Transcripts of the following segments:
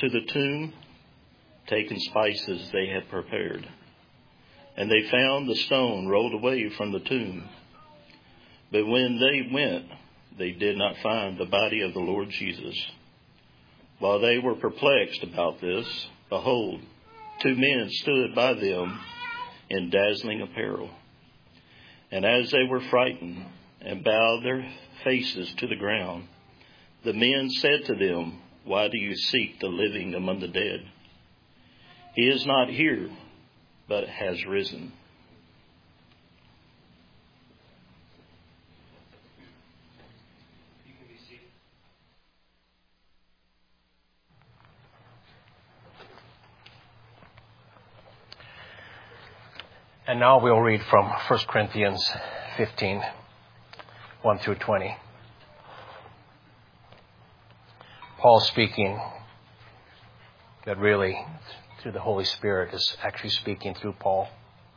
to the tomb, taking spices they had prepared. And they found the stone rolled away from the tomb. But when they went, they did not find the body of the Lord Jesus. While they were perplexed about this, behold, 2 men stood by them in dazzling apparel. And as they were frightened and bowed their faces to the ground, the men said to them, "Why do you seek the living among the dead? He is not here, but has risen." And now we'll read from 1 Corinthians 15, 1 through 20. Paul speaking, that really, through the Holy Spirit, is actually speaking through Paul.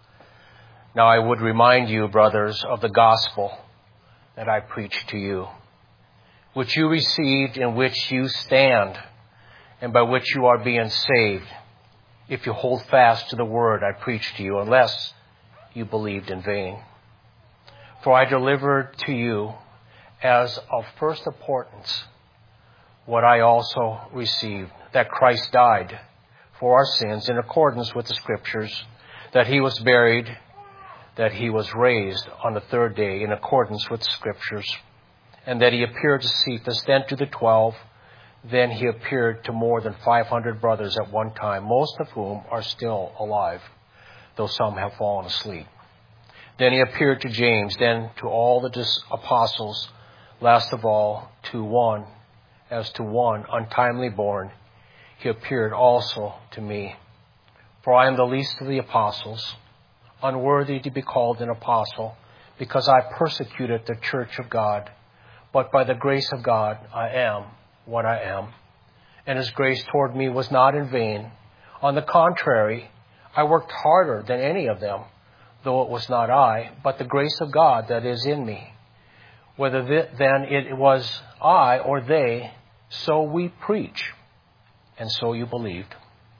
Now I would remind you, brothers, of the gospel that I preached to you, which you received, in which you stand, and by which you are being saved, if you hold fast to the word I preached to you, unless you believed in vain. For I delivered to you as of first importance what I also received, that Christ died for our sins in accordance with the Scriptures, that he was buried, that he was raised on the third day in accordance with the Scriptures, and that he appeared to Cephas, then to the 12, then he appeared to more than 500 brothers at one time, most of whom are still alive, though some have fallen asleep. Then he appeared to James, then to all the apostles, last of all to one, as to one untimely born, he appeared also to me. For I am the least of the apostles, unworthy to be called an apostle, because I persecuted the church of God. But by the grace of God I am what I am. And his grace toward me was not in vain. On the contrary, I worked harder than any of them, though it was not I, but the grace of God that is in me. Whether then it was I or they, so we preach, and so you believed.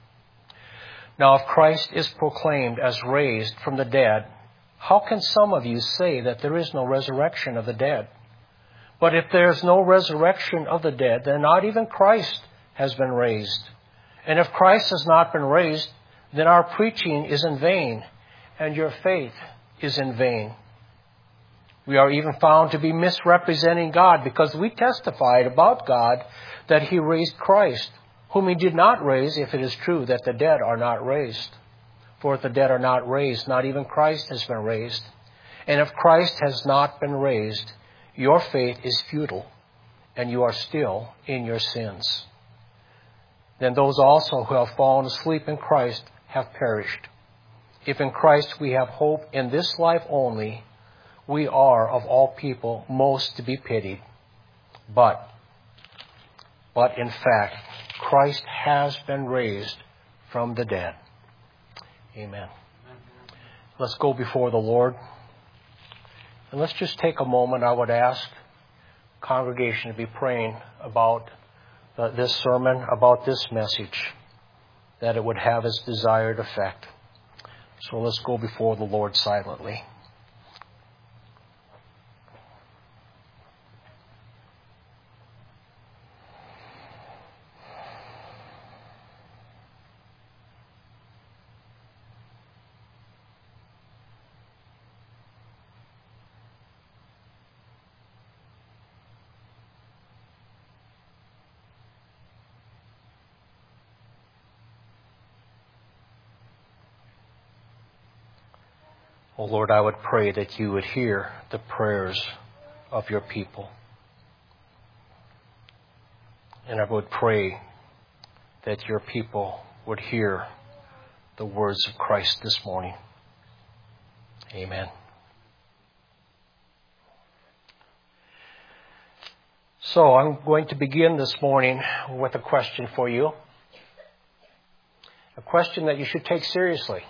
Now if Christ is proclaimed as raised from the dead, how can some of you say that there is no resurrection of the dead? But if there is no resurrection of the dead, then not even Christ has been raised. And if Christ has not been raised, then our preaching is in vain, and your faith is in vain. We are even found to be misrepresenting God, because we testified about God that he raised Christ, whom he did not raise, if it is true that the dead are not raised. For if the dead are not raised, not even Christ has been raised. And if Christ has not been raised, your faith is futile, and you are still in your sins. Then those also who have fallen asleep in Christ have perished. If in Christ we have hope in this life only, we are of all people most to be pitied. But in fact, Christ has been raised from the dead. Amen. Let's go before the Lord. And let's just take a moment. I would ask the congregation to be praying about this sermon, about this message, that it would have its desired effect. So let's go before the Lord silently. Oh Lord, I would pray that you would hear the prayers of your people. And I would pray that your people would hear the words of Christ this morning. Amen. So I'm going to begin this morning with a question for you. A question that you should take seriously.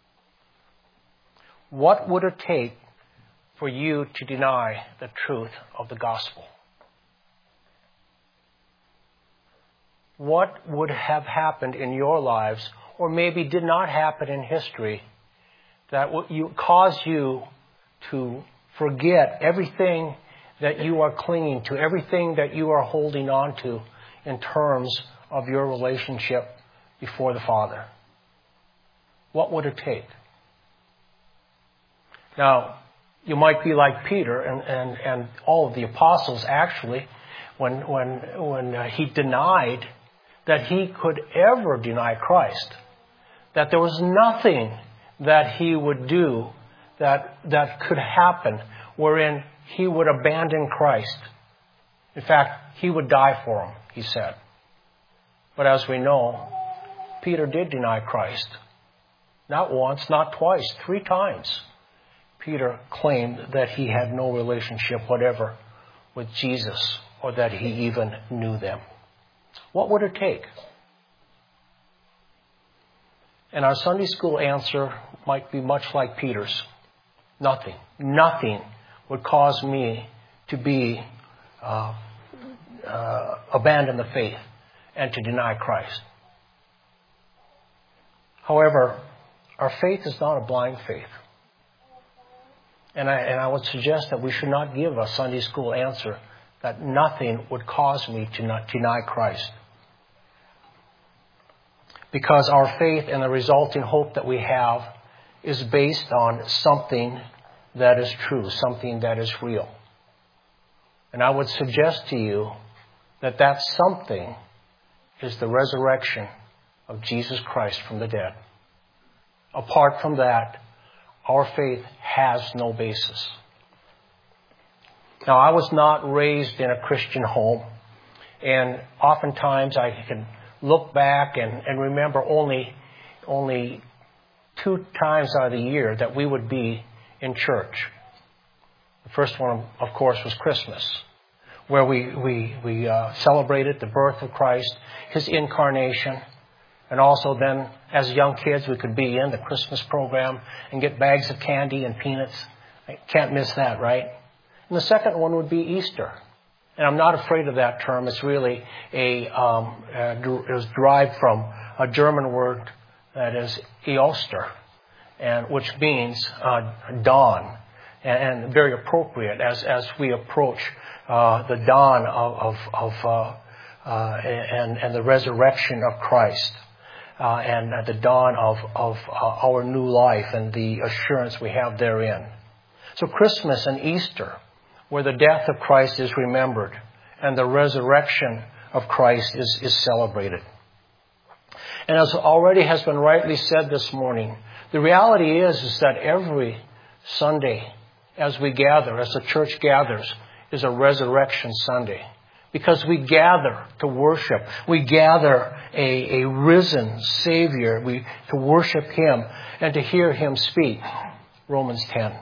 What would it take for you to deny the truth of the gospel? what would have happened in your lives, or maybe did not happen in history, that caused you to forget everything that you are clinging to, everything that you are holding on to in terms of your relationship before the Father? What would it take? Now, you might be like Peter and all of the apostles, actually, when he denied that he could ever deny Christ, that there was nothing that he would do that could happen wherein he would abandon Christ. In fact, he would die for him, he said. But as we know, Peter did deny Christ. Not once, not twice, 3 times. Peter claimed that he had no relationship whatever with Jesus, or that he even knew them. What would it take? And our Sunday school answer might be much like Peter's. Nothing. Nothing would cause me to be abandon the faith and to deny Christ. However, our faith is not a blind faith. And I would suggest that we should not give a Sunday school answer that nothing would cause me to not deny Christ. Because our faith and the resulting hope that we have is based on something that is true, something that is real. And I would suggest to you that that something is the resurrection of Jesus Christ from the dead. Apart from that, our faith has no basis. Now, I was not raised in a Christian home, and oftentimes I can look back and remember only 2 times out of the year that we would be in church. The first one, of course, was Christmas, where we celebrated the birth of Christ, His incarnation, and also then, as young kids, we could be in the Christmas program and get bags of candy and peanuts. I can't miss that, right? And the second one would be Easter. And I'm not afraid of that term. It's really it was derived from a German word that is Easter, and which means dawn, and very appropriate as we approach the dawn and the resurrection of Christ, and the dawn of our new life and the assurance we have therein. So Christmas and Easter, where the death of Christ is remembered and the resurrection of Christ is celebrated. And as already has been rightly said this morning, the reality is that every Sunday as we gather, as the church gathers, is a resurrection Sunday. Because we gather to worship. We gather a risen Savior to worship Him and to hear Him speak. Romans 10.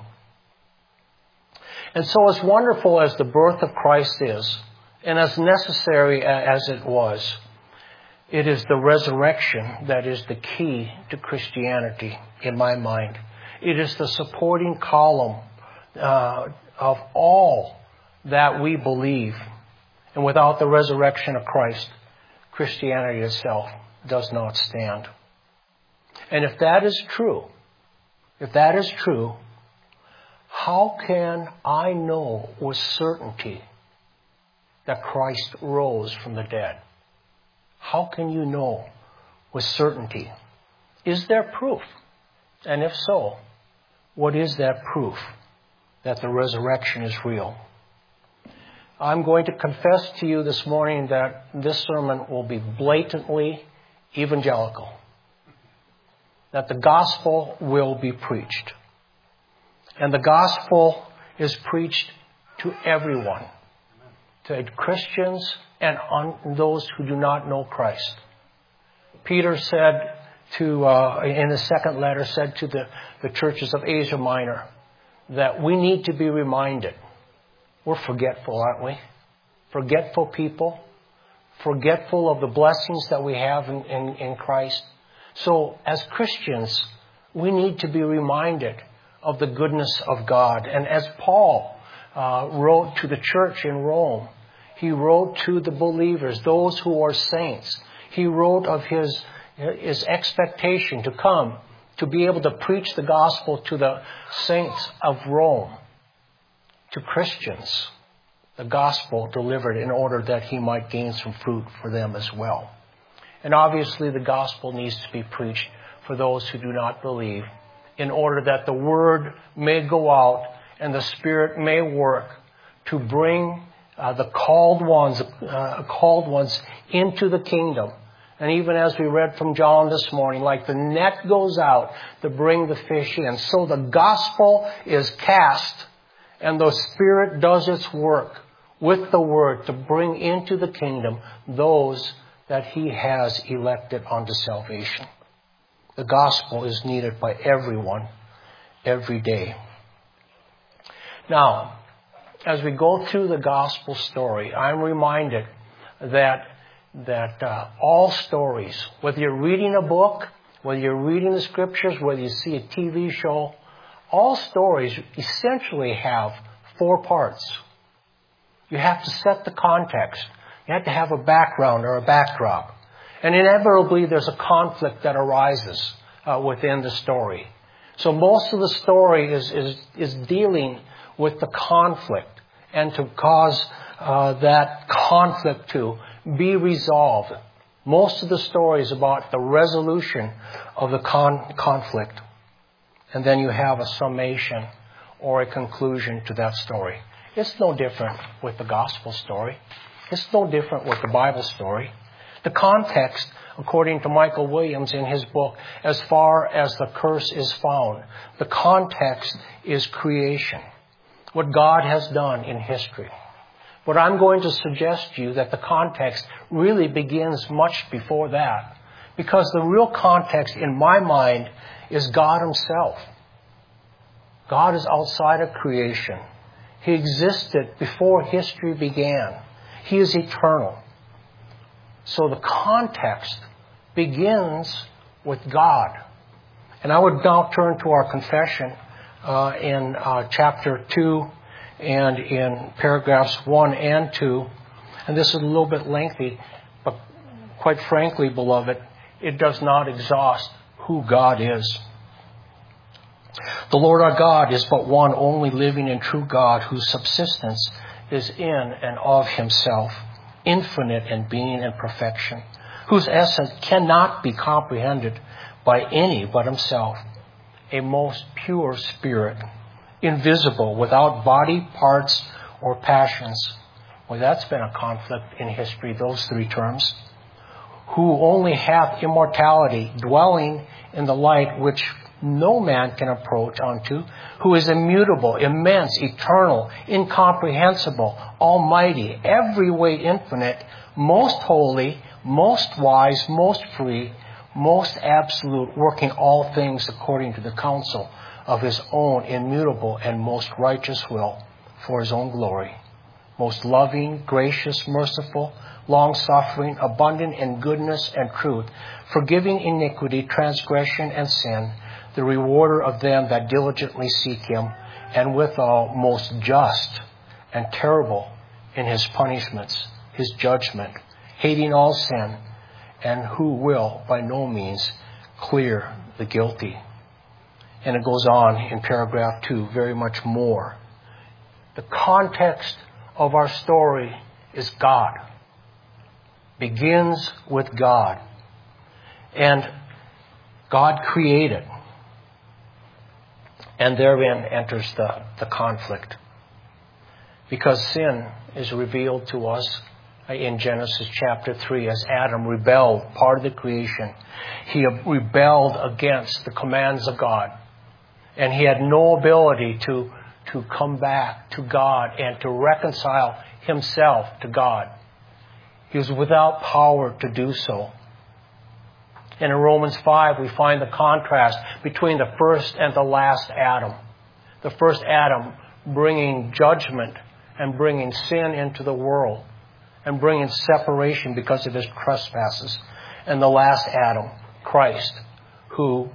And so as wonderful as the birth of Christ is, and as necessary as it was, it is the resurrection that is the key to Christianity in my mind. It is the supporting column of all that we believe. And without the resurrection of Christ, Christianity itself does not stand. And if that is true, how can I know with certainty that Christ rose from the dead? How can you know with certainty? Is there proof? And if so, what is that proof that the resurrection is real? I'm going to confess to you this morning that this sermon will be blatantly evangelical. That the gospel will be preached. And the gospel is preached to everyone. To Christians and on those who do not know Christ. Peter said in the second letter, said to the churches of Asia Minor, that we need to be reminded. We're forgetful, aren't we? Forgetful people. Forgetful of the blessings that we have in Christ. So as Christians, we need to be reminded of the goodness of God. And as Paul wrote to the church in Rome, He wrote to the believers, those who are saints. He wrote of his expectation to come, to be able to preach the gospel to the saints of Rome, to Christians. The gospel delivered in order that he might gain some fruit for them as well. And obviously the gospel needs to be preached for those who do not believe, in order that the word may go out and the Spirit may work to bring the called ones into the kingdom. And even as we read from John this morning, like the net goes out to bring the fish in. So the gospel is cast and the Spirit does its work with the word to bring into the kingdom those that he has elected unto salvation. The gospel is needed by everyone, every day. Now, as we go through the gospel story, I'm reminded that all stories, whether you're reading a book, whether you're reading the scriptures, whether you see a TV show, all stories essentially have 4 parts. You have to set the context. You have to have a background or a backdrop. And inevitably there's a conflict that arises within the story. So most of the story is dealing with the conflict and to cause that conflict to be resolved. Most of the story is about the resolution of the conflict. And then you have a summation or a conclusion to that story. It's no different with the gospel story. It's no different with the Bible story. The context, according to Michael Williams in his book, As Far as the Curse is Found, the context is creation. What God has done in history. But I'm going to suggest to you that the context really begins much before that. Because the real context in my mind is God himself. God is outside of creation. He existed before history began. He is eternal. So the context begins with God. And I would now turn to our confession in chapter 2 and in paragraphs 1 and 2. And this is a little bit lengthy, but quite frankly, beloved, it does not exhaust who God is. The Lord our God is but one only living and true God, whose subsistence is in and of himself, infinite in being and perfection, whose essence cannot be comprehended by any but himself, a most pure spirit, invisible, without body, parts, or passions. Well, that's been a conflict in history, those 3 terms. Who only hath immortality, dwelling in the light which no man can approach unto, who is immutable, immense, eternal, incomprehensible, almighty, every way infinite, most holy, most wise, most free, most absolute, working all things according to the counsel of his own immutable and most righteous will for his own glory, most loving, gracious, merciful, long-suffering, abundant in goodness and truth, forgiving iniquity, transgression, and sin, the rewarder of them that diligently seek him, and withal most just and terrible in his punishments, his judgment, hating all sin, and who will by no means clear the guilty. And it goes on in paragraph 2, very much more. The context of our story is God. Begins with God. And God created. And therein enters the conflict. Because sin is revealed to us in Genesis chapter 3 as Adam rebelled, part of the creation. He rebelled against the commands of God. And he had no ability to come back to God and to reconcile himself to God. He was without power to do so. And in Romans 5, we find the contrast between the first and the last Adam. The first Adam bringing judgment and bringing sin into the world and bringing separation because of his trespasses. And the last Adam, Christ, who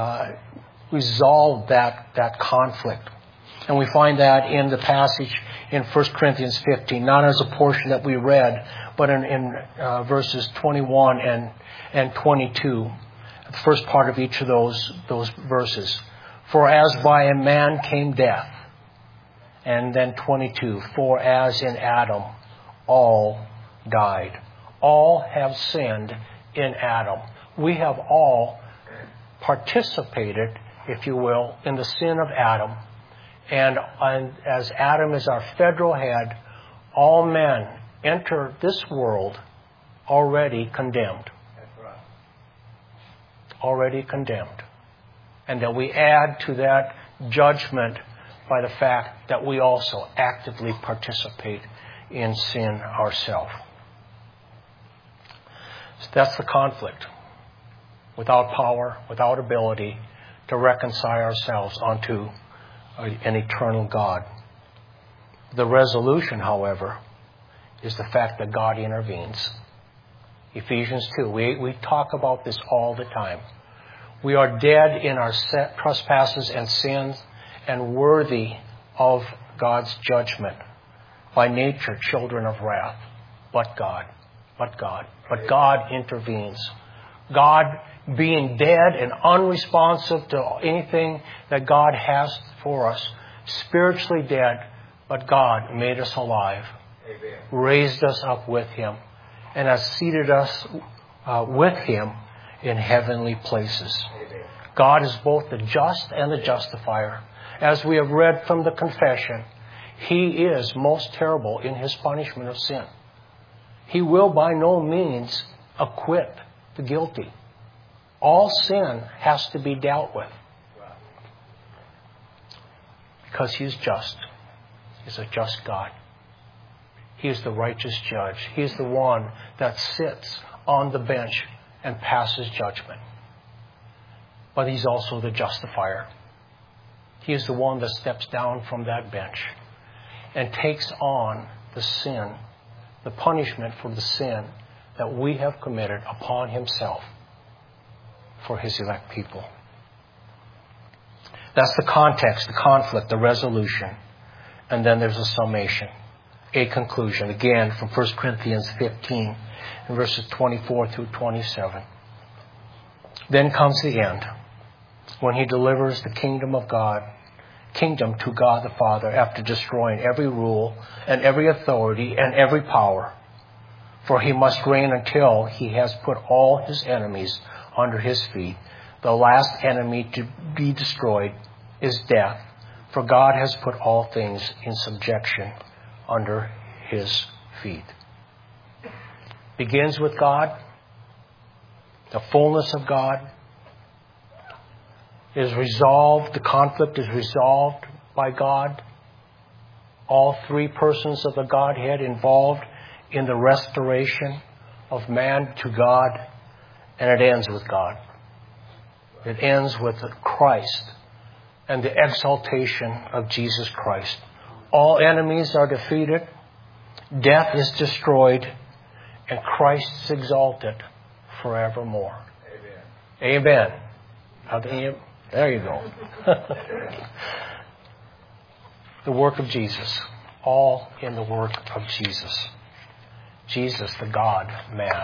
resolved that conflict. And we find that in the passage in 1 Corinthians 15, not as a portion that we read, but in verses 21 and 22, the first part of each of those verses. For as by a man came death, and then 22, for as in Adam all died. All have sinned in Adam. We have all participated, if you will, in the sin of Adam. And as Adam is our federal head, all men enter this world already condemned. That's right. Already condemned. And that we add to that judgment by the fact that we also actively participate in sin ourselves. So that's the conflict. Without power, without ability to reconcile ourselves unto an eternal God. The resolution, however, is the fact that God intervenes. Ephesians 2. We talk about this all the time. We are dead in our trespasses and sins and worthy of God's judgment. By nature, children of wrath. But God intervenes. God, being dead and unresponsive to anything that God has for us, spiritually dead, but God made us alive, Amen. Raised us up with Him, and has seated us with Him in heavenly places. Amen. God is both the just and the justifier. As we have read from the confession, He is most terrible in His punishment of sin. He will by no means acquit the guilty. All sin has to be dealt with. Because He is just. He's a just God. He is the righteous judge. He is the one that sits on the bench and passes judgment. But He's also the justifier. He is the one that steps down from that bench and takes on the sin, the punishment for the sin that we have committed upon Himself for His elect people. That's the context, the conflict, the resolution. And then there's a summation, a conclusion. Again, from 1 Corinthians 15, in verses 24 through 27. Then comes the end, when He delivers the kingdom to God the Father, after destroying every rule and every authority and every power. For He must reign until He has put all His enemies under His feet. The last enemy to be destroyed is death, for God has put all things in subjection under His feet. Begins with God, the fullness of God is resolved, the conflict is resolved by God. All three persons of the Godhead involved in the restoration of man to God, and it ends with God. It ends with Christ and the exaltation of Jesus Christ. All enemies are defeated, death is destroyed, and Christ is exalted forevermore. Amen. Amen. There you go. The work of Jesus. All in the work of Jesus. Jesus, the God-man.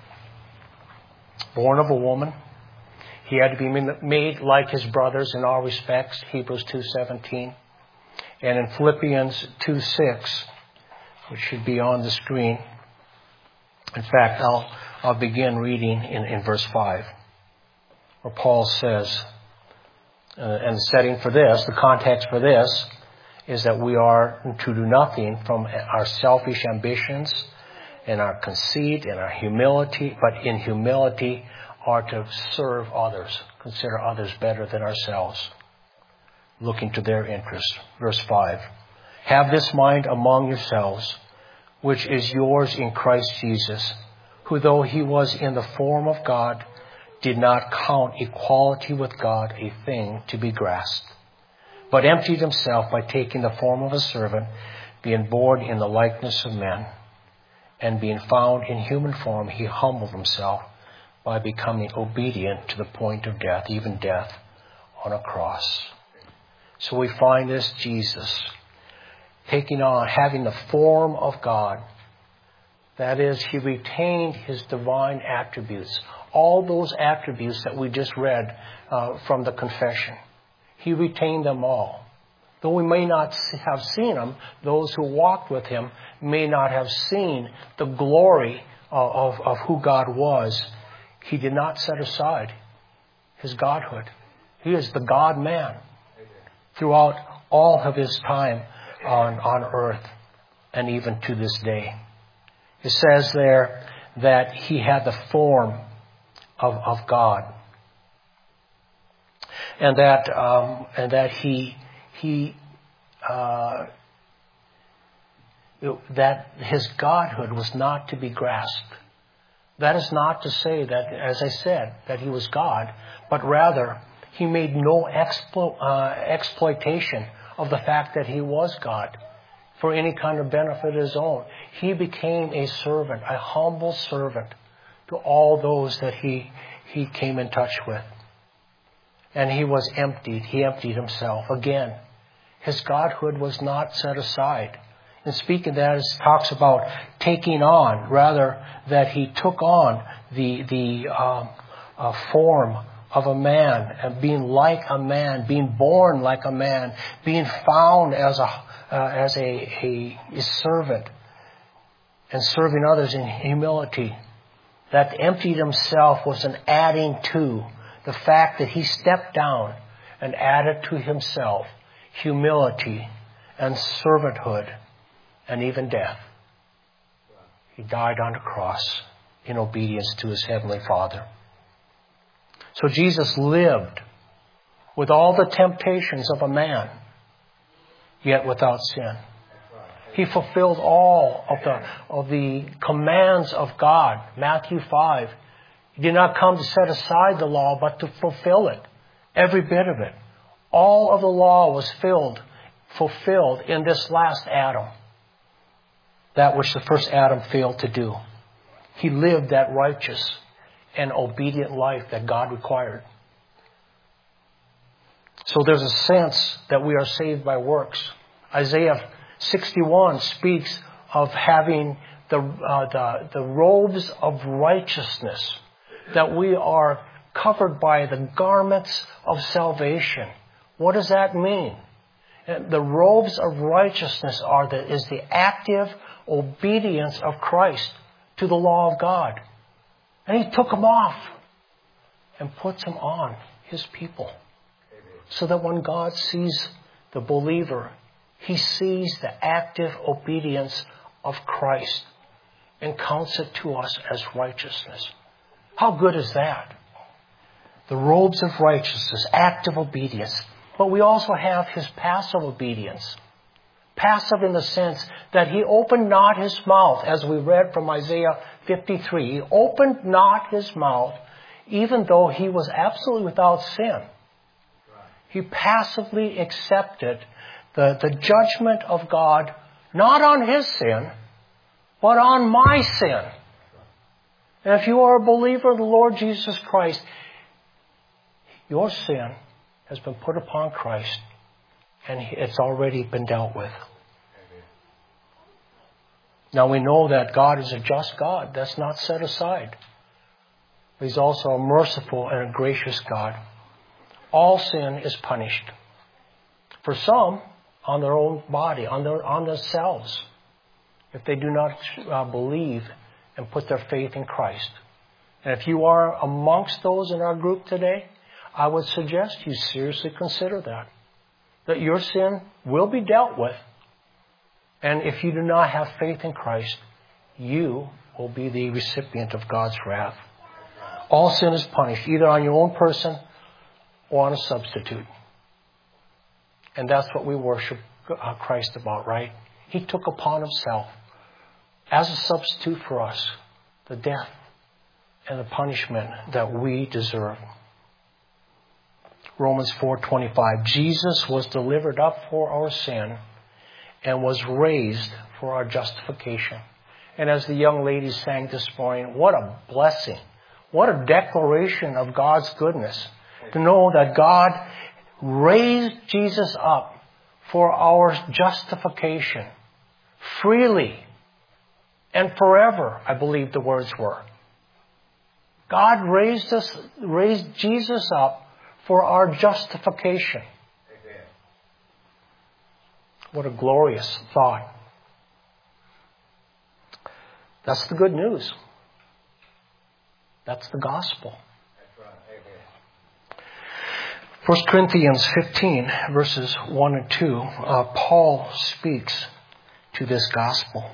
Born of a woman. He had to be made like His brothers in all respects. Hebrews 2:17. And in Philippians 2:6, which should be on the screen. In fact, I'll begin reading in verse 5. Where Paul says, and the setting for this, the context for this, is that we are to do nothing from our selfish ambitions and our conceit and our humility, but in humility are to serve others, consider others better than ourselves, looking to their interest. Verse 5, have this mind among yourselves, which is yours in Christ Jesus, who though He was in the form of God, did not count equality with God a thing to be grasped, but emptied Himself by taking the form of a servant, being born in the likeness of men, and being found in human form, He humbled Himself by becoming obedient to the point of death, even death on a cross. So we find this Jesus taking on, having the form of God. That is, he retained his divine attributes. All those attributes that we just read from the confession. He retained them all. Though we may not have seen him, those who walked with him may not have seen the glory of who God was. He did not set aside his godhood. He is the God-man throughout all of his time on earth and even to this day. It says there that he had the form of God, and that that his godhood was not to be grasped. That is not to say that, as I said, that he was God, but rather he made no exploitation of the fact that he was God for any kind of benefit of his own. He became a servant, a humble servant to all those that he came in touch with. And he was emptied. He emptied himself. Again, his godhood was not set aside. And speaking of that, it talks about taking on, rather that he took on the form of a man and being like a man, being born like a man, being found as a servant and serving others in humility. That emptied himself was an adding to the fact that he stepped down and added to himself humility and servanthood and even death. He died on the cross in obedience to his heavenly Father. So Jesus lived with all the temptations of a man, yet without sin. He fulfilled all of the commands of God. Matthew 5. He did not come to set aside the law, but to fulfill it. Every bit of it. All of the law was fulfilled in this last Adam. That which the first Adam failed to do. He lived that righteous and obedient life that God required. So there's a sense that we are saved by works. Isaiah 61 speaks of having the robes of righteousness, that we are covered by the garments of salvation. What does that mean? The robes of righteousness is the active obedience of Christ to the law of God. And he took them off and puts them on his people. So that when God sees the believer, he sees the active obedience of Christ and counts it to us as righteousness. How good is that? The robes of righteousness, active obedience. But we also have his passive obedience. Passive in the sense that he opened not his mouth, as we read from Isaiah 53. He opened not his mouth, even though he was absolutely without sin. He passively accepted the judgment of God, not on his sin, but on my sin. And if you are a believer of the Lord Jesus Christ, your sin has been put upon Christ, and it's already been dealt with. Now we know that God is a just God. That's not set aside. But he's also a merciful and a gracious God. All sin is punished. For some, on their own body, on themselves, if they do not believe and put their faith in Christ. And if you are amongst those in our group today, I would suggest you seriously consider that your sin will be dealt with. And if you do not have faith in Christ, you will be the recipient of God's wrath. All sin is punished, either on your own person or on a substitute. And that's what we worship Christ about, right? He took upon himself, as a substitute for us, the death and the punishment that we deserve. Romans 4:25. Jesus was delivered up for our sin and was raised for our justification. And as the young lady sang this morning, what a blessing. What a declaration of God's goodness. To know that God raised Jesus up for our justification. Freely and forever, I believe the words were. God raised Jesus up for our justification. Amen. What a glorious thought. That's the good news. That's the gospel. That's right. Amen. 1 Corinthians 15, verses 1 and 2, Paul speaks to this gospel.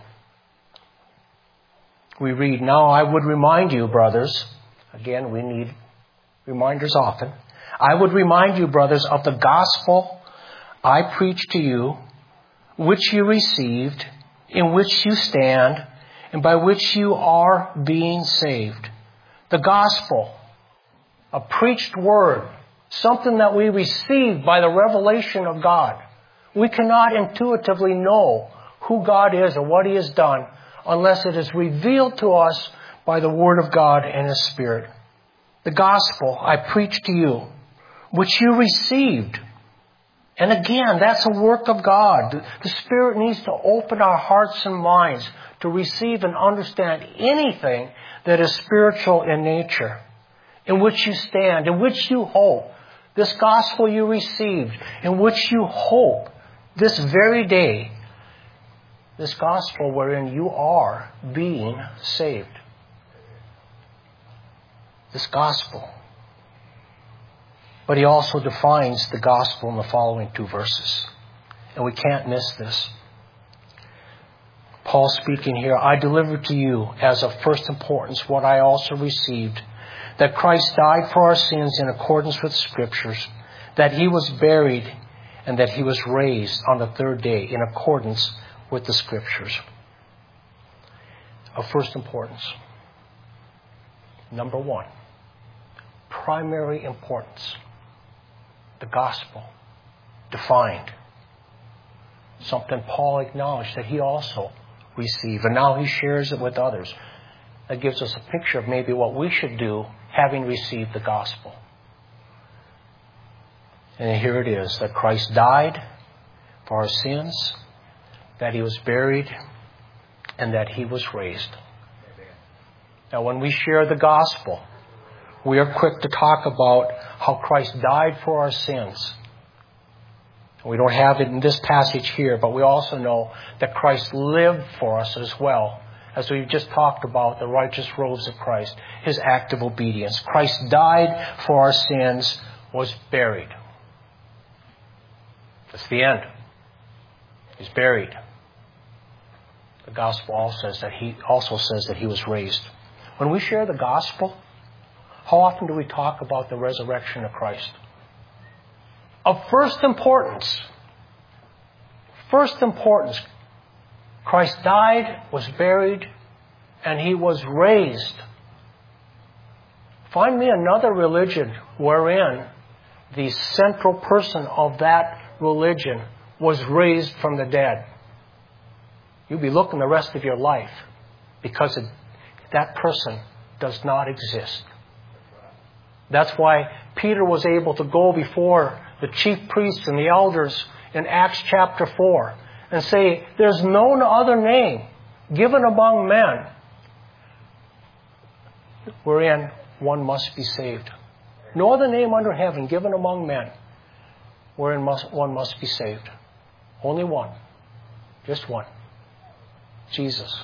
We read, "Now I would remind you, brothers," again, we need reminders often. "I would remind you, brothers, of the gospel I preached to you, which you received, in which you stand, and by which you are being saved." The gospel, a preached word, something that we receive by the revelation of God. We cannot intuitively know who God is or what He has done unless it is revealed to us by the Word of God and His Spirit. The gospel I preached to you, which you received. And again, that's a work of God. The Spirit needs to open our hearts and minds to receive and understand anything that is spiritual in nature, in which you stand, in which you hope. This gospel you received, in which you hope this very day, this gospel wherein you are being saved. This gospel. But he also defines the gospel in the following two verses. And we can't miss this. Paul speaking here, "I delivered to you as of first importance what I also received, that Christ died for our sins in accordance with Scriptures, that He was buried, and that He was raised on the third day in accordance with the Scriptures." Of first importance. Number one, primary importance. The gospel, defined. Something Paul acknowledged that he also received, and now he shares it with others. That gives us a picture of maybe what we should do having received the gospel. And here it is, that Christ died for our sins, that He was buried, and that He was raised. Now, when we share the gospel, we are quick to talk about how Christ died for our sins. We don't have it in this passage here, but we also know that Christ lived for us as well. As we've just talked about, the righteous robes of Christ, His act of obedience. Christ died for our sins, was buried. That's the end. He's buried. The gospel also says that He was raised. When we share the gospel, how often do we talk about the resurrection of Christ? Of first importance. First importance. Christ died, was buried, and He was raised. Find me another religion wherein the central person of that religion was raised from the dead. You'll be looking the rest of your life because that person does not exist. That's why Peter was able to go before the chief priests and the elders in Acts chapter 4 and say, "There's no other name given among men wherein one must be saved. No other name under heaven given among men wherein one must be saved. Only one. Just one. Jesus."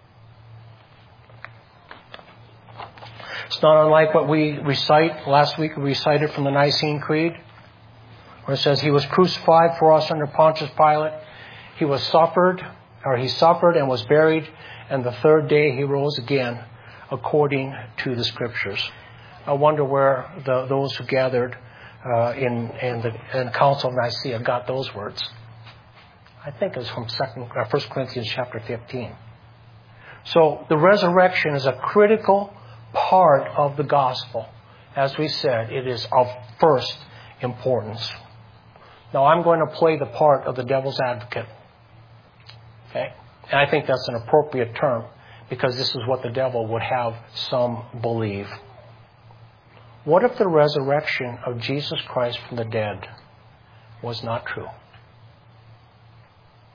It's not unlike what we recite. Last week we recited from the Nicene Creed, where it says, "He was crucified for us under Pontius Pilate. He suffered and was buried, and the third day He rose again, according to the Scriptures." I wonder where those who gathered in the Council of Nicaea got those words. I think it was from 1 Corinthians chapter 15. So the resurrection is a critical part of the gospel. As we said, it is of first importance. Now I'm going to play the part of the devil's advocate. Okay? And I think that's an appropriate term because this is what the devil would have some believe. What if the resurrection of Jesus Christ from the dead was not true?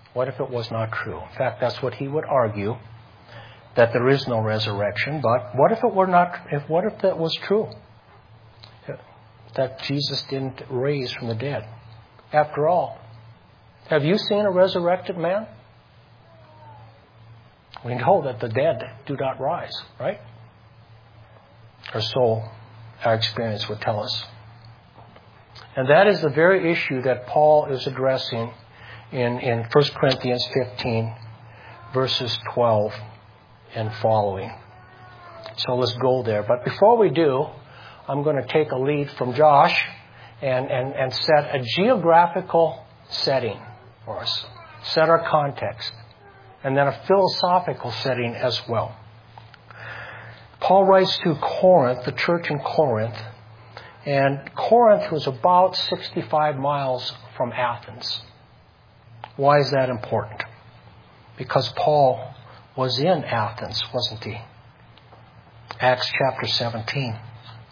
What if it was not true? In fact, that's what he would argue, that there is no resurrection. But what if it were not? What if that was true? That Jesus didn't raise from the dead. After all, have you seen a resurrected man? We know that the dead do not rise, right? Or so our experience would tell us. And that is the very issue that Paul is addressing in 1 Corinthians 15, verses 12 and following. So let's go there. But before we do, I'm going to take a lead from Josh and set a geographical setting for us. Set our context. And then a philosophical setting as well. Paul writes to Corinth, the church in Corinth. And Corinth was about 65 miles from Athens. Why is that important? Because Paul was in Athens, wasn't he? Acts chapter 17.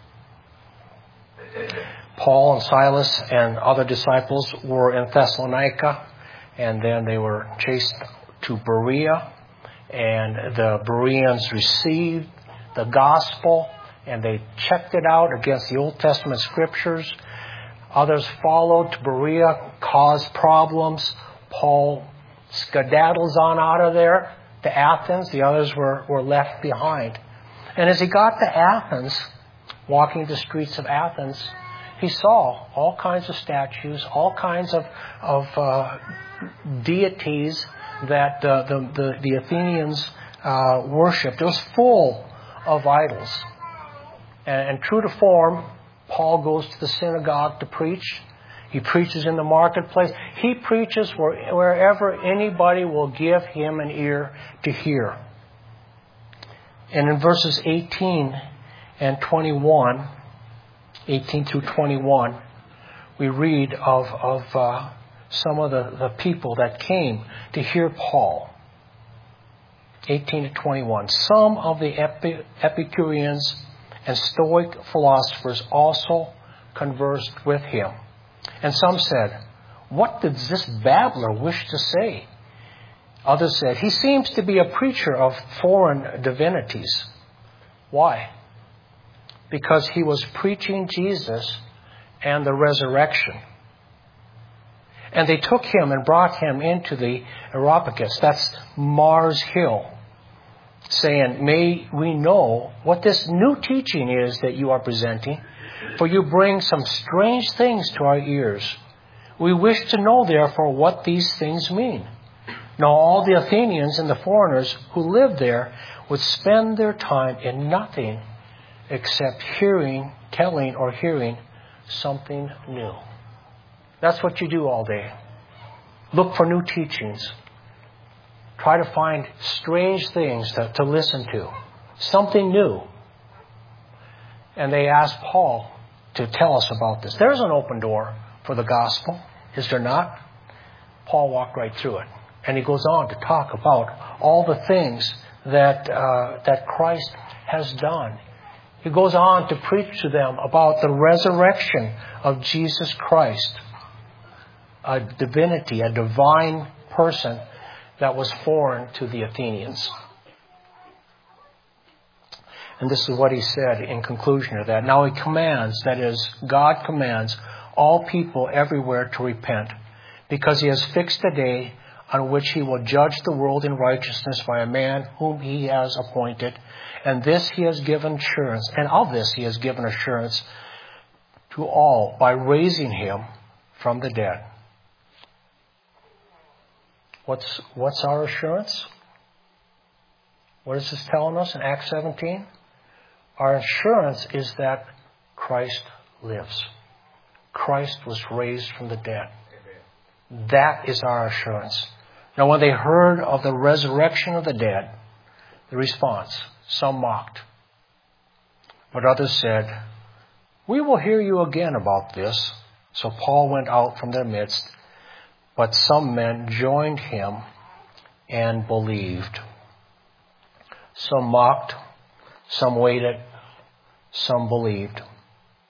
Paul and Silas and other disciples were in Thessalonica, and then they were chased to Berea, and the Bereans received the gospel, and they checked it out against the Old Testament scriptures. Others followed to Berea, caused problems. Paul skedaddles on out of there to Athens. The others were left behind. And as he got to Athens, walking the streets of Athens, he saw all kinds of statues, all kinds of deities that the Athenians worshipped. It was full of idols. And true to form, Paul goes to the synagogue to preach. He preaches in the marketplace. He preaches wherever anybody will give him an ear to hear. And in verses 18 and 21, 18 through 21, we read of some of the people that came to hear Paul. 18 to 21. Some of the Epicureans and Stoic philosophers also conversed with him. And some said, "What does this babbler wish to say?" Others said, "He seems to be a preacher of foreign divinities." Why? Because he was preaching Jesus and the resurrection. And they took him and brought him into the Areopagus, that's Mars Hill, saying, "May we know what this new teaching is that you are presenting, for you bring some strange things to our ears. We wish to know, therefore, what these things mean." Now all the Athenians and the foreigners who lived there would spend their time in nothing except telling or hearing something new. That's what you do all day. Look for new teachings. Try to find strange things to listen to. Something new. And they asked Paul to tell us about this. There's an open door for the gospel, is there not? Paul walked right through it. And he goes on to talk about all the things that Christ has done. He goes on to preach to them about the resurrection of Jesus Christ, a divinity, a divine person that was foreign to the Athenians. And this is what he said in conclusion of that. Now he commands, that is, God commands all people everywhere to repent, because he has fixed a day on which he will judge the world in righteousness by a man whom he has appointed. And this he has given assurance, and of this he has given assurance to all by raising him from the dead. What's our assurance? What is this telling us in Acts 17? Our assurance is that Christ lives. Christ was raised from the dead. That is our assurance. Now, when they heard of the resurrection of the dead, the response, some mocked. But others said, "We will hear you again about this." So Paul went out from their midst, but some men joined him and believed. Some mocked, some waited, some believed.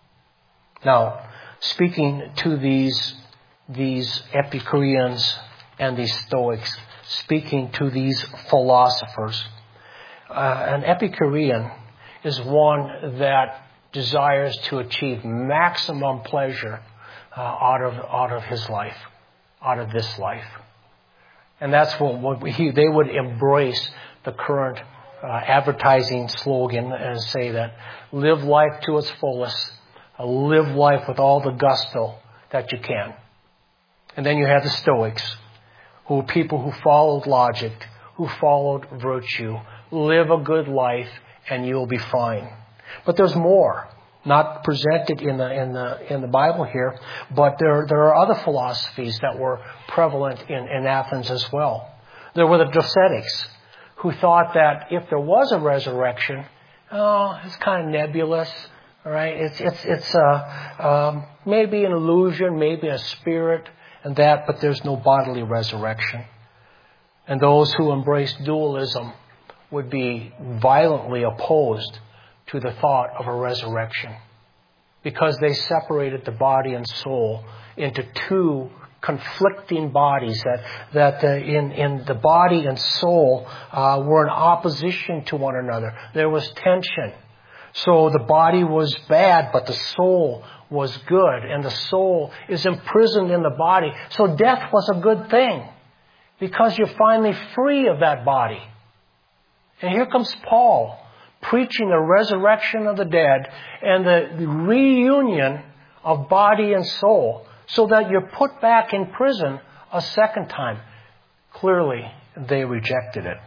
Now, speaking to these Epicureans and these Stoics speaking to these philosophers. An Epicurean is one that desires to achieve maximum pleasure out of his life, out of this life. And that's they would embrace the current advertising slogan and say that live life to its fullest, live life with all the gusto that you can. And then you have the Stoics, who are people who followed logic, who followed virtue. Live a good life and you'll be fine. But there's more, not presented in the Bible here, but there are other philosophies that were prevalent in Athens as well. There were the Docetics, who thought that if there was a resurrection, it's kind of nebulous, all right? It's maybe an illusion, maybe a spirit, and that, but there's no bodily resurrection. And those who embraced dualism would be violently opposed to the thought of a resurrection, because they separated the body and soul into two conflicting bodies, that in the body and soul were in opposition to one another. There was tension. So the body was bad, but the soul was good, and the soul is imprisoned in the body. So death was a good thing, because you're finally free of that body. And here comes Paul, preaching the resurrection of the dead and the reunion of body and soul, so that you're put back in prison a second time. Clearly, they rejected it.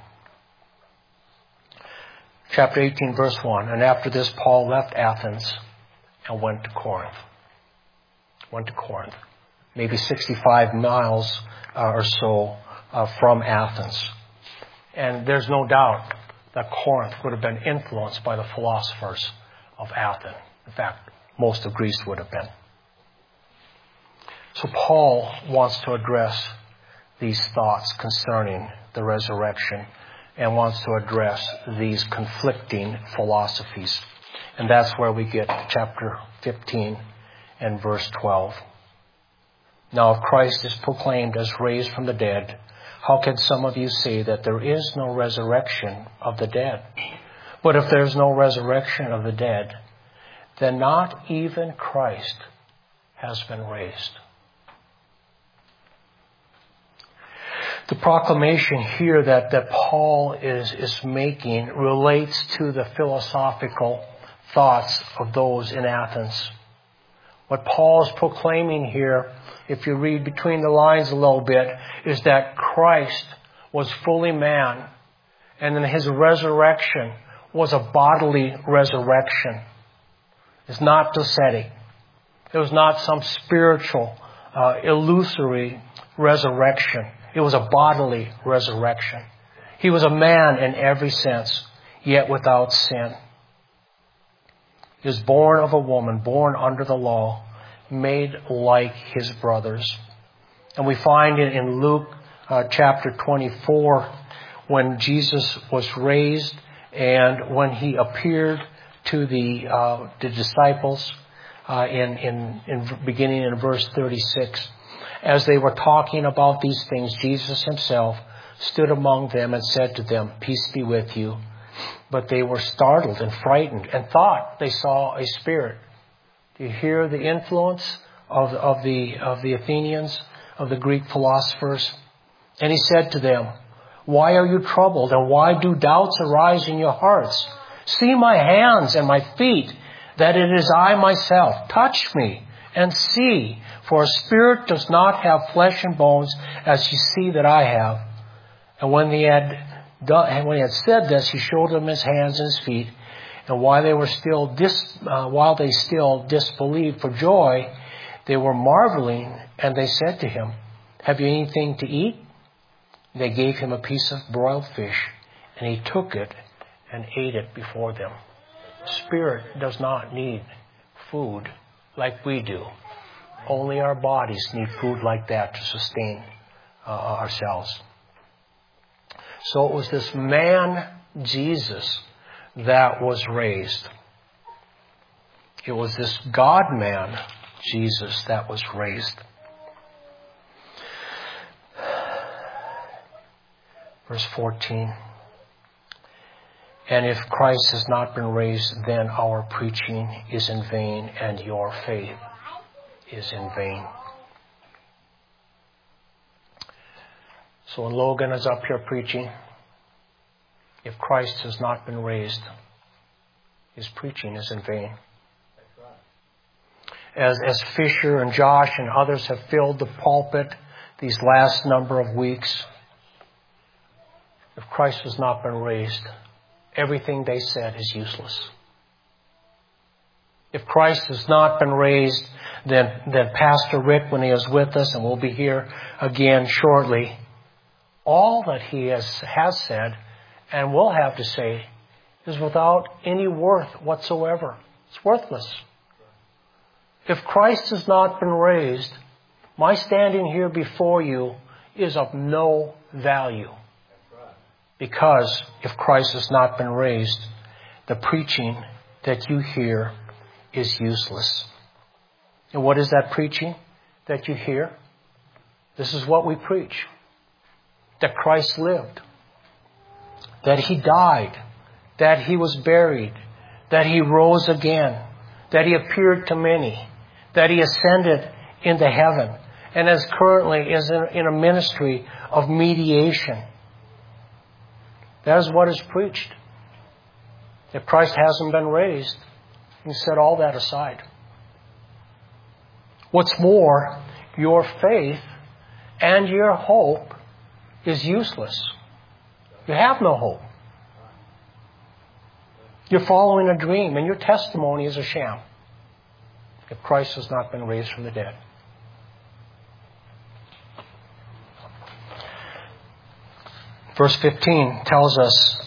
Chapter 18, verse 1. And after this, Paul left Athens and went to Corinth. Maybe 65 miles or so from Athens. And there's no doubt that Corinth would have been influenced by the philosophers of Athens. In fact, most of Greece would have been. So Paul wants to address these thoughts concerning the resurrection and wants to address these conflicting philosophies. And that's where we get to chapter 15 and verse 12. Now, if Christ is proclaimed as raised from the dead, how can some of you say that there is no resurrection of the dead? But if there is no resurrection of the dead, then not even Christ has been raised. The proclamation here that Paul is making relates to the philosophical thoughts of those in Athens. What Paul is proclaiming here, if you read between the lines a little bit, is that Christ was fully man, and then his resurrection was a bodily resurrection. It's not docetic. It was not some spiritual, illusory resurrection. It was a bodily resurrection. He was a man in every sense, yet without sin. He was born of a woman, born under the law, made like his brothers. And we find it in Luke chapter 24, when Jesus was raised and when he appeared to the disciples beginning in verse 36. As they were talking about these things, Jesus himself stood among them and said to them, "Peace be with you." But they were startled and frightened and thought they saw a spirit. Do you hear the influence of the Athenians, of the Greek philosophers? And he said to them, "Why are you troubled, and why do doubts arise in your hearts? See my hands and my feet, that it is I myself. Touch me and see, for a spirit does not have flesh and bones, as you see that I have." And when he had said this, he showed them his hands and his feet. And while they still disbelieved for joy, they were marveling, and they said to him, "Have you anything to eat?" They gave him a piece of broiled fish, and he took it and ate it before them. Spirit does not need food like we do. Only our bodies need food like that to sustain ourselves. So it was this man, Jesus, that was raised. It was this God-man, Jesus, that was raised. Verse 14. And if Christ has not been raised, then our preaching is in vain, and your faith is in vain. So when Logan is up here preaching, if Christ has not been raised, his preaching is in vain. As Fisher and Josh and others have filled the pulpit these last number of weeks, if Christ has not been raised, everything they said is useless. If Christ has not been raised, then Pastor Rick, when he is with us, and we'll be here again shortly, all that he has said and will have to say is without any worth whatsoever. It's worthless. If Christ has not been raised, my standing here before you is of no value. Because if Christ has not been raised, the preaching that you hear is useless. And what is that preaching that you hear? This is what we preach. That Christ lived. That He died. That He was buried. That He rose again. That He appeared to many. That He ascended into heaven. And as currently is in a ministry of mediation. That is what is preached. If Christ hasn't been raised, you set all that aside. What's more, your faith and your hope is useless. You have no hope. You're following a dream, and your testimony is a sham if Christ has not been raised from the dead. Verse 15 tells us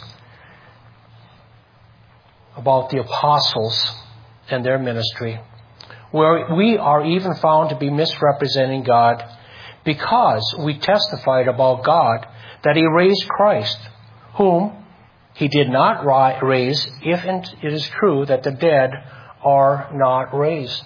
about the apostles and their ministry, where we are even found to be misrepresenting God because we testified about God that He raised Christ, whom He did not raise, if it is true that the dead are not raised.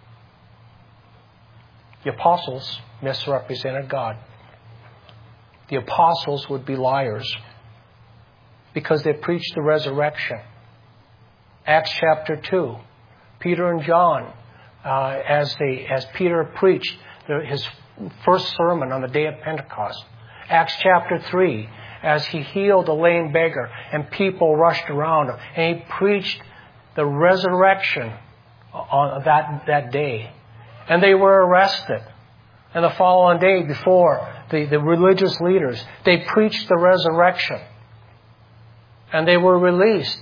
The apostles misrepresented God. The apostles would be liars because they preached the resurrection. Acts chapter 2, Peter and John, as Peter preached his first sermon on the day of Pentecost. Acts chapter 3, as he healed a lame beggar and people rushed around him, and he preached the resurrection on that day. And they were arrested. And the following day, before the religious leaders, they preached the resurrection. And they were released,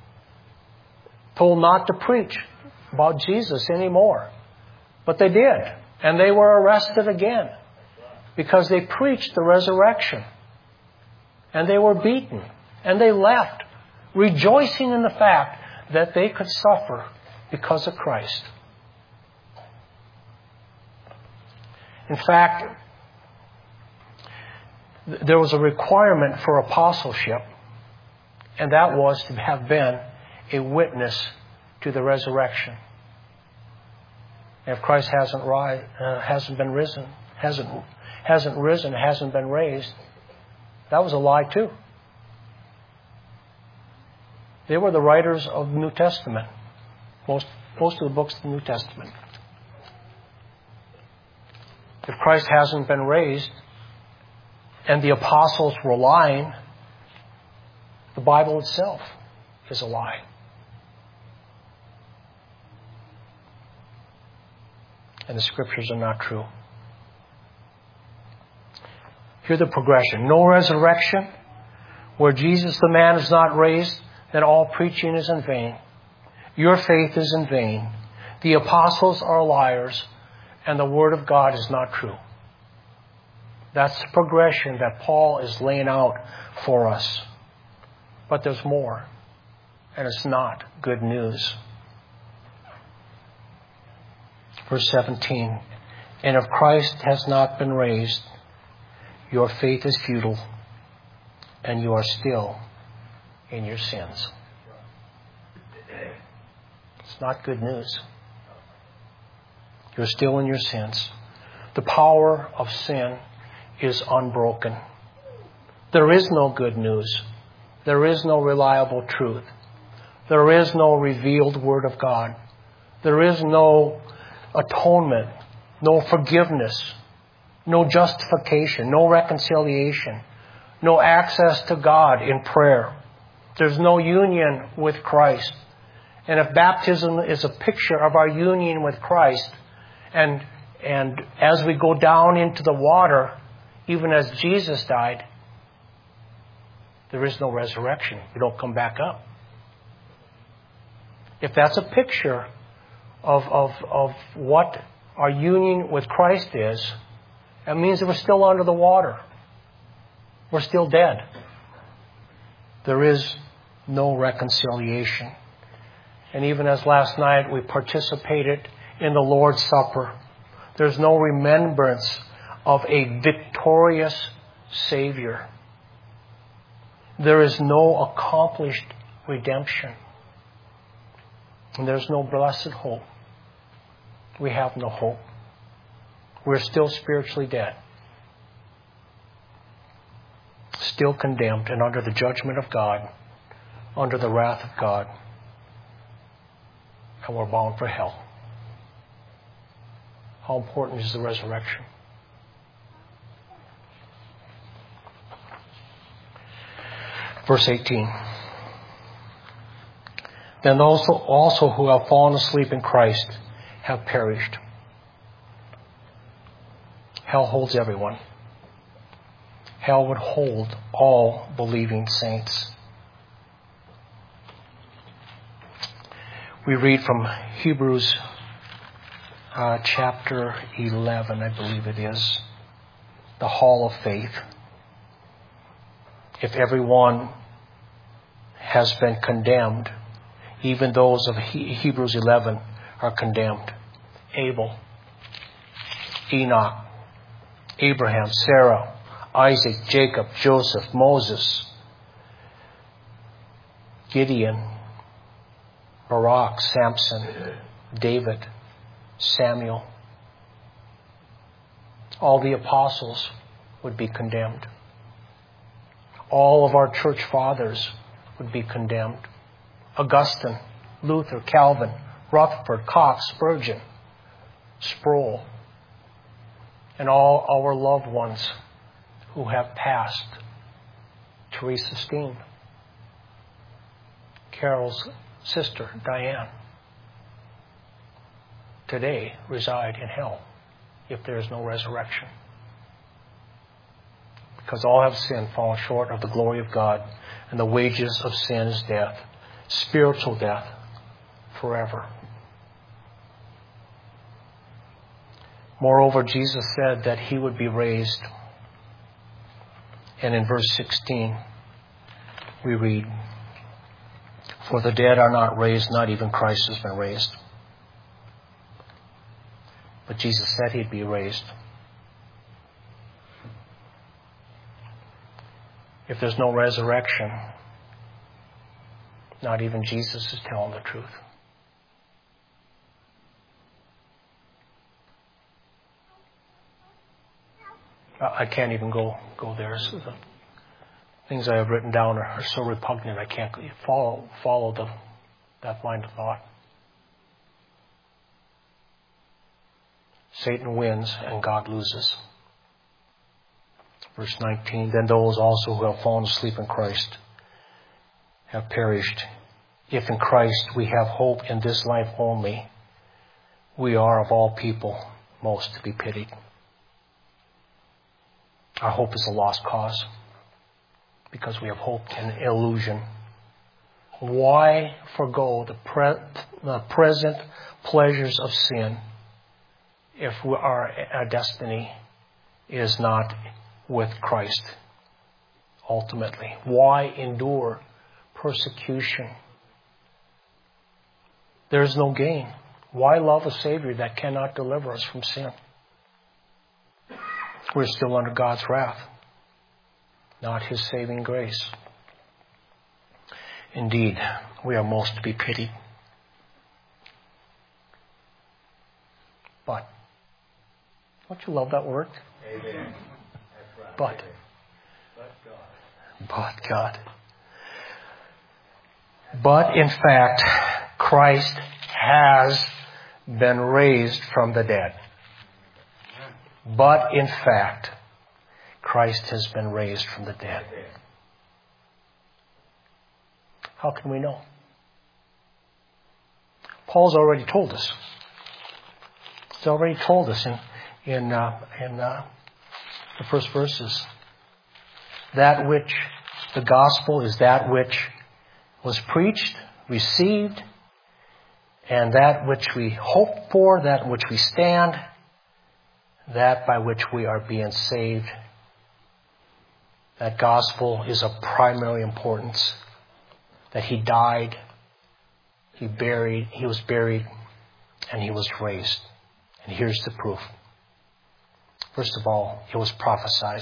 told not to preach about Jesus anymore. But they did. And they were arrested again because they preached the resurrection. And they were beaten. And they left, rejoicing in the fact that they could suffer because of Christ. In fact, there was a requirement for apostleship, and that was to have been a witness to the resurrection. And if Christ hasn't been raised, that was a lie too. They were the writers of the New Testament, most of the books of the New Testament. If Christ hasn't been raised and the apostles were lying, the Bible itself is a lie. And the Scriptures are not true. Hear the progression. No resurrection. Where Jesus the man is not raised, then all preaching is in vain. Your faith is in vain. The apostles are liars, and the Word of God is not true. That's the progression that Paul is laying out for us. But there's more, and it's not good news. Verse 17, and if Christ has not been raised, your faith is futile, and you are still in your sins. It's not good news. You're still in your sins. The power of sin is unbroken. There is no good news. There is no reliable truth. There is no revealed Word of God. There is no atonement, no forgiveness, no justification, no reconciliation, no access to God in prayer. There's no union with Christ. And if baptism is a picture of our union with Christ, and as we go down into the water, even as Jesus died, there is no resurrection. We don't come back up. If that's a picture of what our union with Christ is, that means that we're still under the water. We're still dead. There is no reconciliation. And even as last night we participated in the Lord's Supper, there's no remembrance of a victorious Savior. There is no accomplished redemption. And there's no blessed hope. We have no hope. We're still spiritually dead. Still condemned and under the judgment of God, under the wrath of God. And we're bound for hell. How important is the resurrection? Verse 18. Then those also who have fallen asleep in Christ have perished. Hell holds everyone. Hell would hold all believing saints. We read from Hebrews chapter 11, I believe it is, the hall of faith. If everyone has been condemned, even those of Hebrews 11 are condemned. Abel, Enoch, Abraham, Sarah, Isaac, Jacob, Joseph, Moses, Gideon, Barak, Samson, David, Samuel. All the apostles would be condemned. All of our church fathers would be condemned. Augustine, Luther, Calvin, Rutherford, Cox, Spurgeon, Sproul, and all our loved ones who have passed. Teresa Steen, Carol's sister, Diane, today reside in hell if there is no resurrection. Because all have sinned, fallen short of the glory of God, and the wages of sin is death, spiritual death, forever. Moreover, Jesus said that He would be raised. And in verse 16, we read, "For the dead are not raised, not even Christ has been raised." But Jesus said He'd be raised. If there's no resurrection, not even Jesus is telling the truth. I can't even go there. So the things I have written down are so repugnant I can't follow that line of thought. Satan wins and God loses. Verse 19, then those also who have fallen asleep in Christ have perished. If in Christ we have hope in this life only, we are of all people most to be pitied. Our hope is a lost cause because we have hoped in illusion. Why forgo the present pleasures of sin if our destiny is not with Christ ultimately? Why endure persecution? There is no gain. Why love a Savior that cannot deliver us from sin? We're still under God's wrath, not His saving grace. Indeed, we are most to be pitied. But, don't you love that word? Amen. But, But God. But in fact, Christ has been raised from the dead. But in fact, Christ has been raised from the dead. How can we know? Paul's already told us. He's already told us in the first verses. That which the gospel is that which was preached, received, and that which we hope for, that which we stand, that by which we are being saved. That gospel is of primary importance. That He died, He was buried, and He was raised. And here's the proof. First of all, it was prophesied.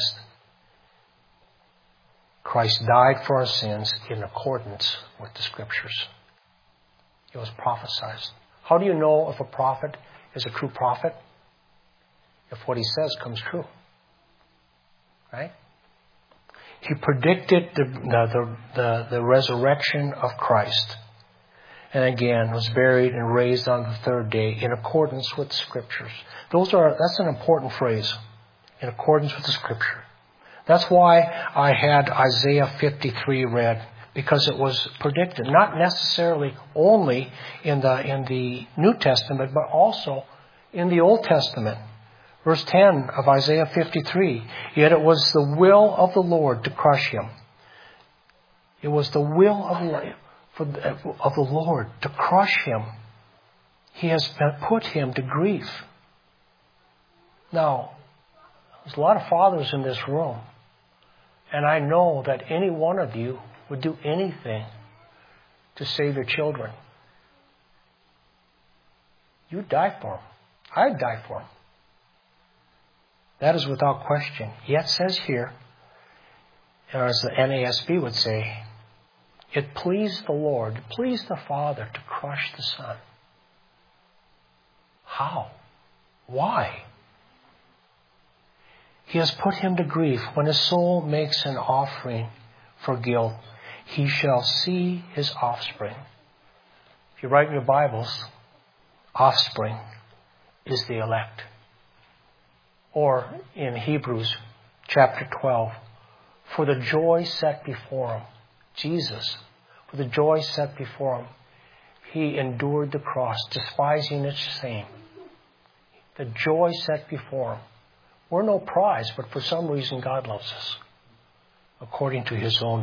Christ died for our sins in accordance with the Scriptures. It was prophesied. How do you know if a prophet is a true prophet? If what he says comes true. Right? He predicted the resurrection of Christ. And again, was buried and raised on the third day in accordance with the Scriptures. That's an important phrase. In accordance with the Scripture. That's why I had Isaiah 53 read, because it was predicted, not necessarily only in the New Testament, but also in the Old Testament. Verse 10 of Isaiah 53, yet it was the will of the Lord to crush him. It was the will of the Lord to crush him. He has put him to grief. Now, there's a lot of fathers in this room. And I know that any one of you would do anything to save your children. You'd die for them. I'd die for them. That is without question. Yet says here, or as the NASB would say, it pleased the Lord, it pleased the Father to crush the Son. How? Why? He has put him to grief. When his soul makes an offering for guilt, he shall see his offspring. If you write in your Bibles, offspring is the elect. Or in Hebrews chapter 12, for the joy set before him, Jesus, for the joy set before him, he endured the cross, despising its shame. The joy set before him. We're no prize, but for some reason God loves us, according to His own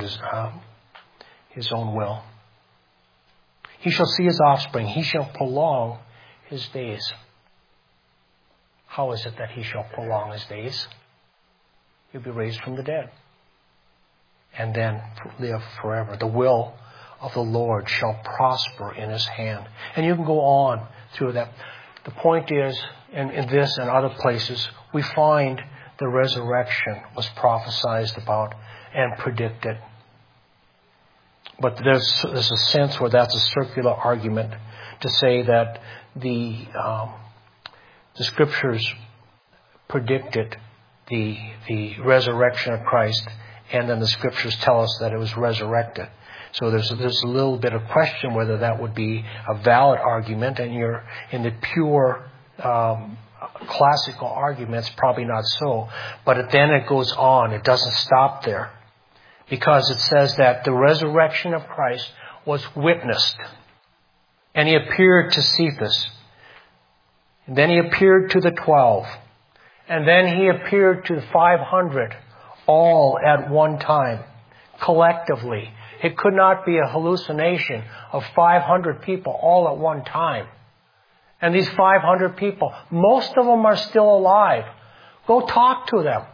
will. He shall see his offspring. He shall prolong his days. How is it that he shall prolong his days? He'll be raised from the dead, and then live forever. The will of the Lord shall prosper in His hand. And you can go on through that. The point is, in this and other places, we find the resurrection was prophesied about and predicted. But there's a sense where that's a circular argument to say that the Scriptures predicted the resurrection of Christ, and then the Scriptures tell us that it was resurrected. So there's a little bit of question whether that would be a valid argument, and you're in the pure classical arguments, probably not so. But then it goes on. It doesn't stop there, because it says that the resurrection of Christ was witnessed, and He appeared to Cephas, and then He appeared to the 12, and then He appeared to the 500, all at one time, collectively. It could not be a hallucination of 500 people all at one time. And these 500 people, most of them are still alive. Go talk to them.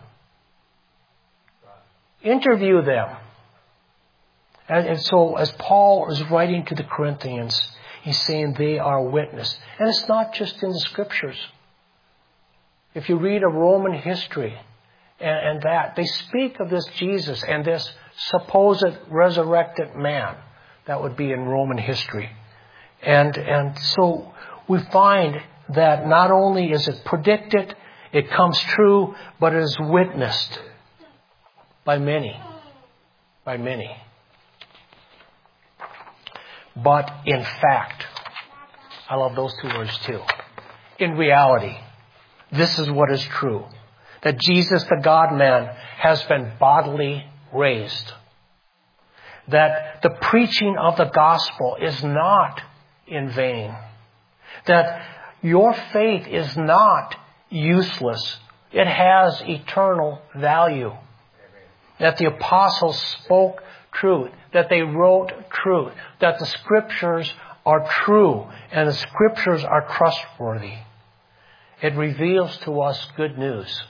Interview them. And so as Paul is writing to the Corinthians, he's saying they are witness. And it's not just in the Scriptures. If you read a Roman history and that, they speak of this Jesus and this supposed resurrected man. That would be in Roman history. And so we find that not only is it predicted, it comes true, but it is witnessed by many by many. But in fact, I love those two words too. In reality, this is what is true. That Jesus, the God-man, has been bodily raised. That the preaching of the gospel is not in vain. That your faith is not useless. It has eternal value. That the apostles spoke truth. That they wrote truth. That the scriptures are true. And the scriptures are trustworthy. It reveals to us good news.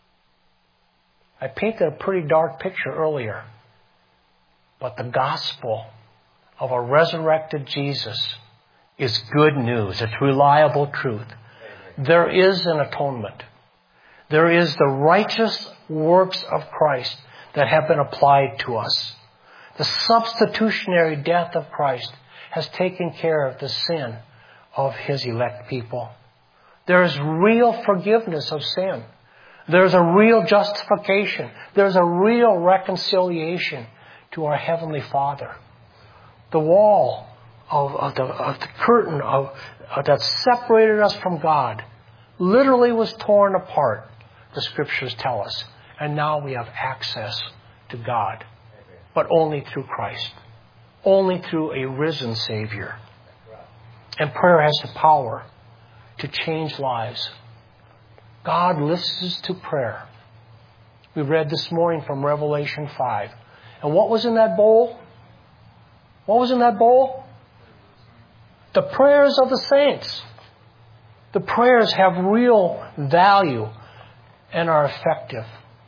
I painted a pretty dark picture earlier. But the gospel of a resurrected Jesus is good news. It's reliable truth. There is an atonement. There is the righteous works of Christ that have been applied to us. The substitutionary death of Christ has taken care of the sin of His elect people. There is real forgiveness of sin. There's a real justification. There's a real reconciliation to our Heavenly Father. The wall of the curtain that separated us from God literally was torn apart, the Scriptures tell us. And now we have access to God. But only through Christ. Only through a risen Savior. And prayer has the power to change lives. God listens to prayer. We read this morning from Revelation 5. And what was in that bowl? What was in that bowl? The prayers of the saints. The prayers have real value and are effective.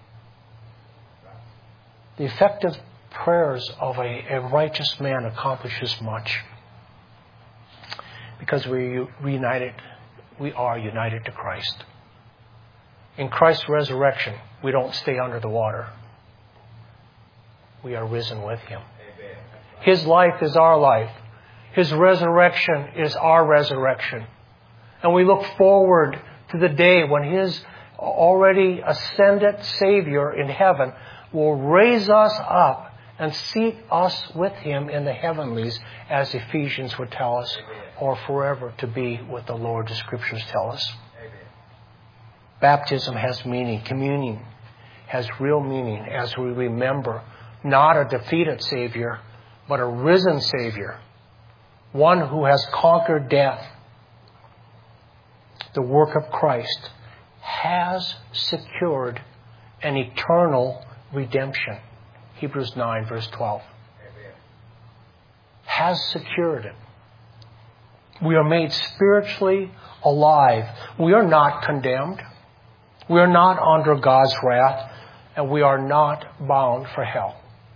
The effective prayers of a righteous man accomplishes much. Because we are united to Christ. In Christ's resurrection, we don't stay under the water. We are risen with Him. His life is our life. His resurrection is our resurrection. And we look forward to the day when His already ascended Savior in heaven will raise us up and seat us with Him in the heavenlies, as Ephesians would tell us, or forever to be with the Lord, the Scriptures tell us. Baptism has meaning. Communion has real meaning as we remember not a defeated Savior, but a risen Savior. One who has conquered death. The work of Christ has secured an eternal redemption. Hebrews 9 verse 12. Has secured it. We are made spiritually alive. We are not condemned. We are not under God's wrath. And we are not bound for hell.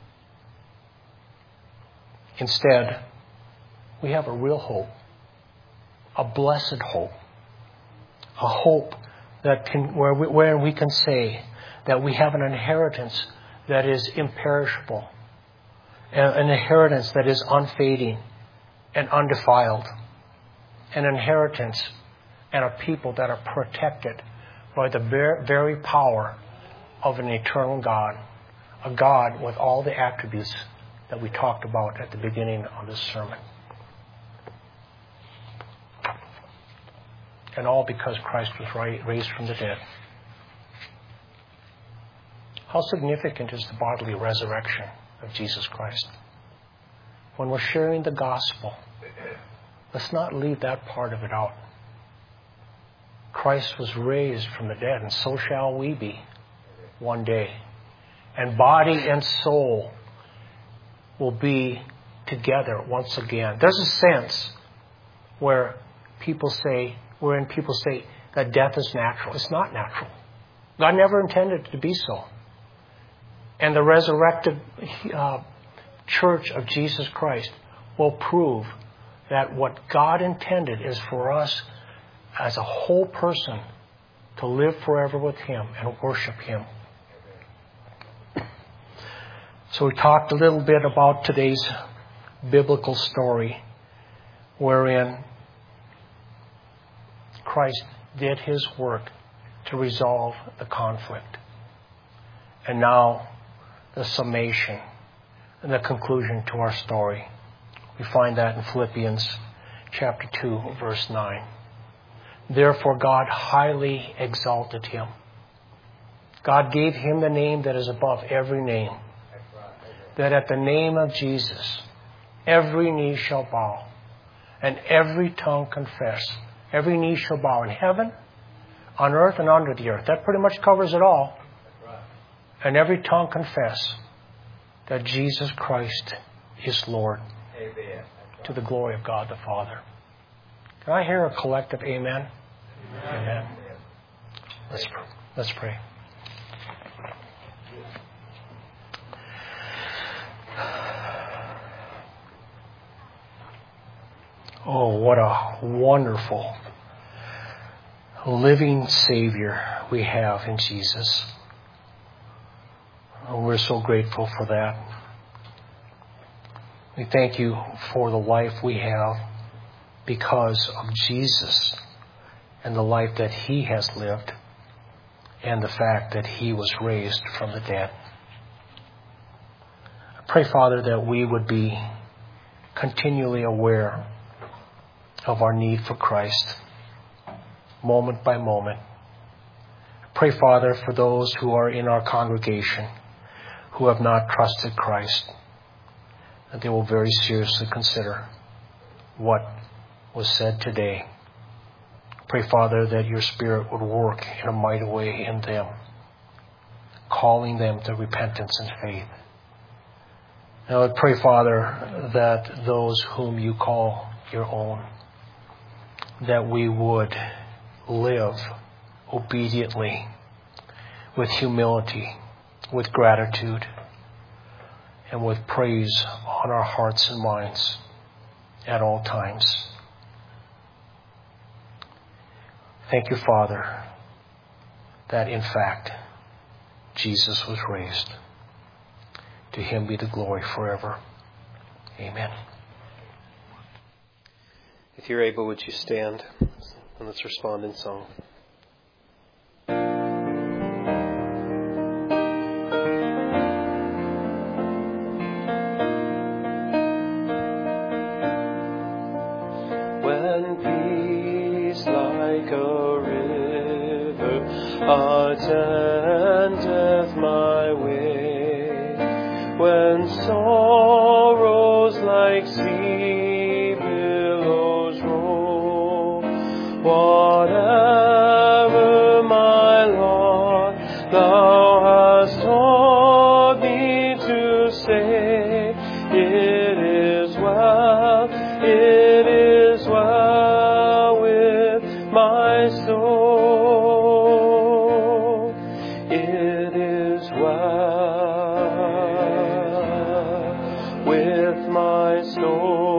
Instead, we have a real hope. A blessed hope. A hope that where we can say that we have an inheritance that is imperishable. An inheritance that is unfading and undefiled. An inheritance and a people that are protected by the very power of an eternal God. A God with all the attributes that we talked about at the beginning of this sermon. And all because Christ was raised from the dead. How significant is the bodily resurrection of Jesus Christ? When we're sharing the gospel, let's not leave that part of it out. Christ was raised from the dead, and so shall we be one day. And body and soul will be together once again. There's a sense wherein people say that death is natural. It's not natural. God never intended it to be so. And the resurrected church of Jesus Christ will prove that what God intended is for us as a whole person to live forever with Him and worship Him. So we talked a little bit about today's biblical story wherein Christ did His work to resolve the conflict. And now the summation the conclusion to our story. We find that in Philippians chapter 2, verse 9. Therefore God highly exalted him. God gave him the name that is above every name, that at the name of Jesus every knee shall bow and every tongue confess. Every knee shall bow in heaven, on earth, and under the earth. That pretty much covers it all. And every tongue confess that Jesus Christ is Lord, to the glory of God the Father. Can I hear a collective amen? Amen. Let's pray. Oh, what a wonderful living Savior we have in Jesus. And we're so grateful for that. We thank you for the life we have because of Jesus and the life that He has lived and the fact that He was raised from the dead. I pray, Father, that we would be continually aware of our need for Christ, moment by moment. Pray, Father, for those who are in our congregation who have not trusted Christ, that they will very seriously consider what was said today. Pray, Father, that your Spirit would work in a mighty way in them, calling them to repentance and faith. And I would pray, Father, that those whom you call your own, that we would live obediently, with humility, with gratitude, and with praise on our hearts and minds at all times. Thank you, Father, that in fact Jesus was raised. To Him be the glory forever. Amen. If you're able, would you stand and let's respond in song. When peace like a river attendeth my way, when sorrows like sea billows roll, whatever my lot thou hast taught me to say, it is well, it is well with my soul, it is well with my soul.